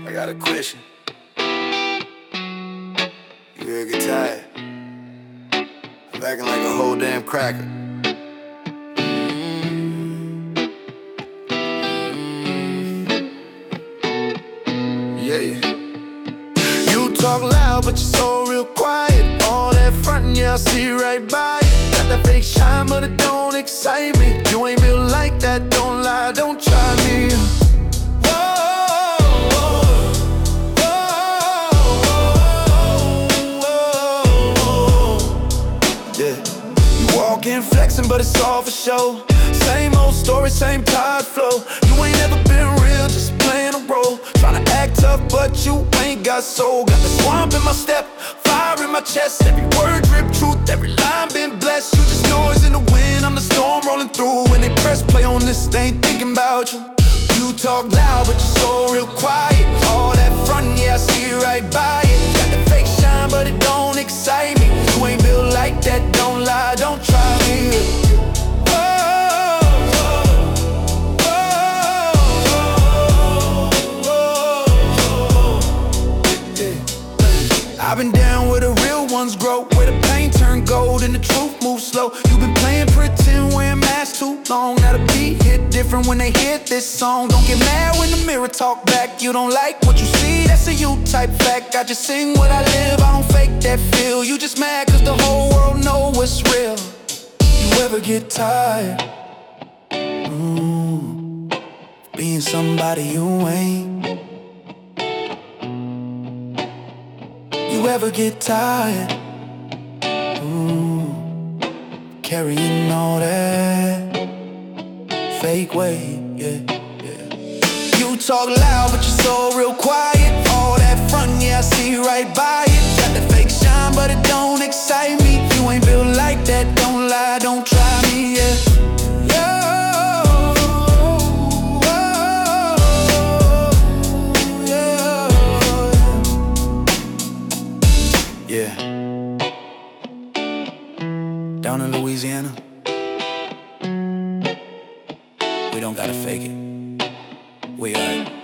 I got a question. You ever get tired of acting like a whole damn cracker? Yeah. You talk loud, but you're so real quiet. All that frontin', yeah, I see right by it. Got that fake shine, but it don't excite me. You ain't built like that, don't lie, don't try me. Walking, flexing, but it's all for show. Same old story, same tide flow. You ain't never been real, just playing a role. Tryna act tough, but you ain't got soul. Got the swamp in my step, fire in my chest. Every word drip truth, every line been blessed. You just noise in the wind, I'm the storm rolling through. When they press play on this, they ain't thinking about you. You talk loud, but you're so real quiet. All that front, yeah, I see right by it. Got the fake shine, but it don't excite me. You ain't built like that, don't lie, don't try me. I've been down where the real ones grow, where the pain turn gold and the truth moves slow. You've been playing pretend, wearing masks too long. Now the beat hit different when they hit this song. Don't get mad when the mirror talk back. You don't like what you see, that's a you type fact. I just sing what I live, I don't fake that feel. You just mad cause the whole world know what's real. You ever get tired? Being somebody you ain't. You ever get tired? Carrying all that fake weight, yeah. You talk loud, but you're so real quiet. All that front, yeah, I see right by it. Got the fake shine, but it don't excite me. You ain't built like that, don't lie, don't try me, yeah. Yeah. Down in Louisiana, we don't gotta fake it. We are.